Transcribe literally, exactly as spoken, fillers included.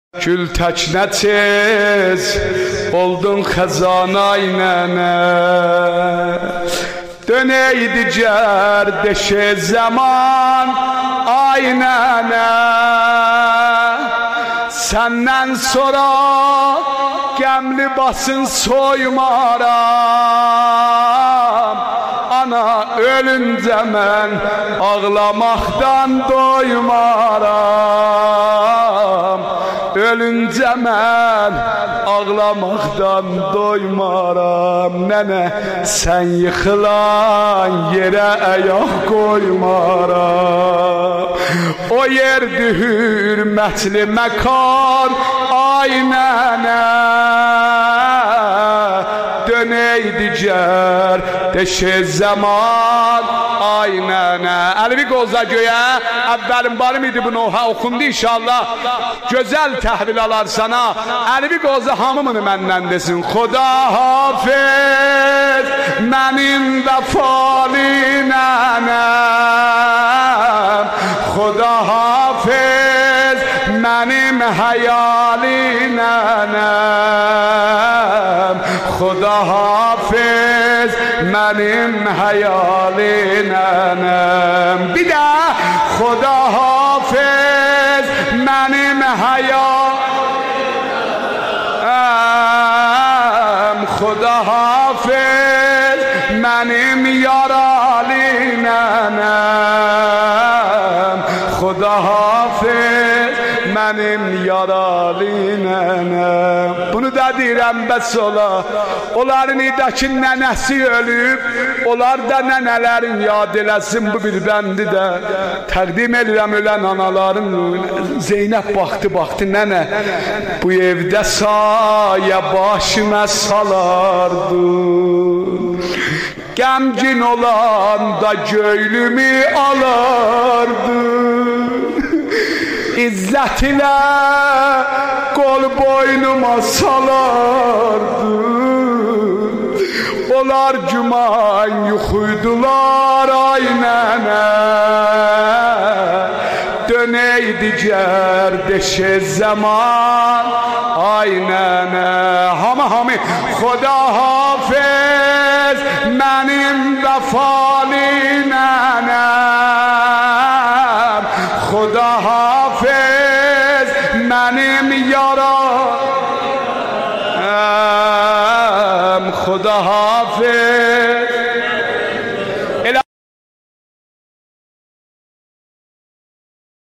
Gül təknə tez oldun xəzanay nənə, dönəydi gər deşə zaman ay nənə. Səndən sonra gəmli basın soymaram, ana ölüncə mən ağlamaqdan doymaram. Ölüncə mən ağlamaqdan doymaram. Nənə sən yıxılan yerə ayaq qoymaram. O yerdir hürmətli məkan ay nənə, dönəydi gər deşə zaman ay nənə. Əlvi qoza göyə, əvvəlin barım idi bunu ha okundu inşallah. Gözəl təhvil alar sana. Əlvi qoza hamımını məndən desin. Xuda hafiz mənim vəfalı nənəm, Xuda hafiz mənim həyalı nənəm, Xuda hafiz mənim həyalı nənəm. Bir də Xuda hafiz mənim həyalı nənəm, Xuda hafiz mənim yaralı nənəm, Xuda hafiz mənim yaralı nənəm. Bunu da deyirəm bəs ola. Onların idəki nənəsi ölüb, onlar da nənələrin yad eləsin. Bu bir bəndi də təqdim edirəm ölən anaların. Zeynəb baxdı, baxdı, nənə bu evdə sayə başına salardı, qəmgin olan da göylümü alardı. İzzət ilə qol boynuma salardı. Onlar güman yuxuydular ay nənə, dönəydi gər deşə zaman ay nənə. Hamı hamı Xuda hafiz mənim vəfalı nənəm, Xuda hafiz mənim yaram, Xuda hafiz